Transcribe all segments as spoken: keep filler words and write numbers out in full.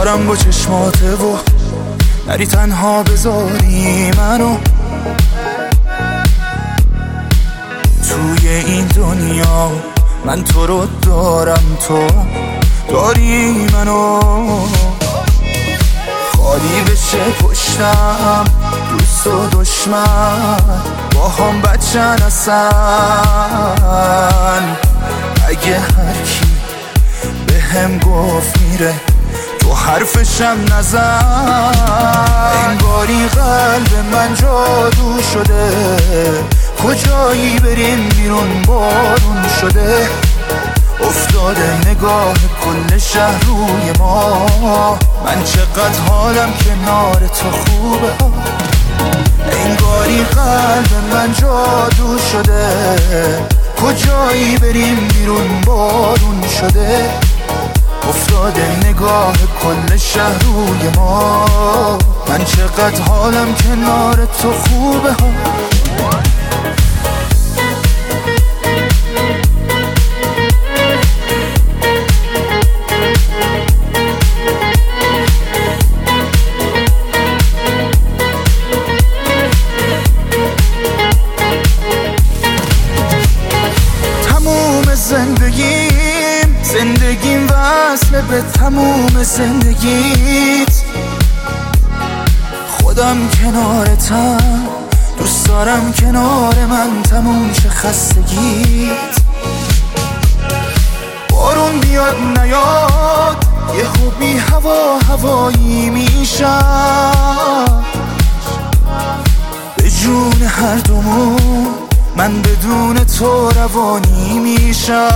دارم با چشماته و نری تنها بذاری منو توی این دنیا. من تو رو دارم، تو داری منو. خالی بشه پشتم، دوست و دشمن با هم بچن اصلا. اگه هر کی به هم گفت میره تو حرفشم نزن. انگاری قلب من جادو شده، کجایی بریم بیرون بارون شده. افتاده نگاه کل شهر روی ما، من چقدر حالم کنار تو خوبه. انگاری قلب من جادو شده، کجایی بریم بیرون بارون شده. افتاده نگاه کل شهر روی ما، من چقدر حالم کنار تو خوبه. زندگیم زندگیم وصله به تموم زندگیت. خودم کنارتم، دوست دارم کنار من تموم شه خستگیت. بارون بیاد نیاد یهو بی هوا هوایی میشم. به جون هر دومون من بدون تو روانی میشم.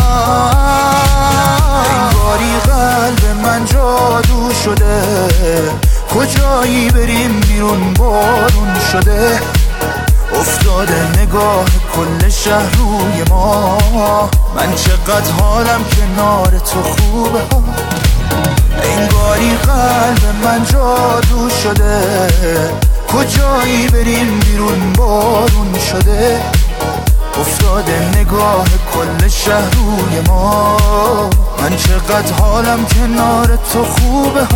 انگاری قلب من جادو شده، کجایی بریم بیرون بارون شده. افتاده نگاه کل شهر روی ما، من چقدر حالم کنار تو خوبه. انگاری قلب من جادو شده، کجایی بریم بیرون بارون شده. افتاده نگاه کل شهر روی ما، من چقدر حالم کنار تو خوبه.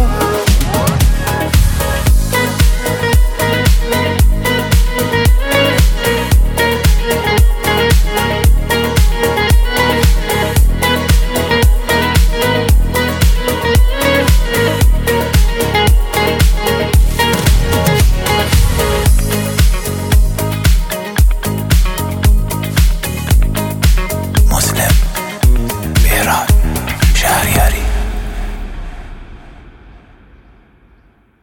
Muslim Miraj.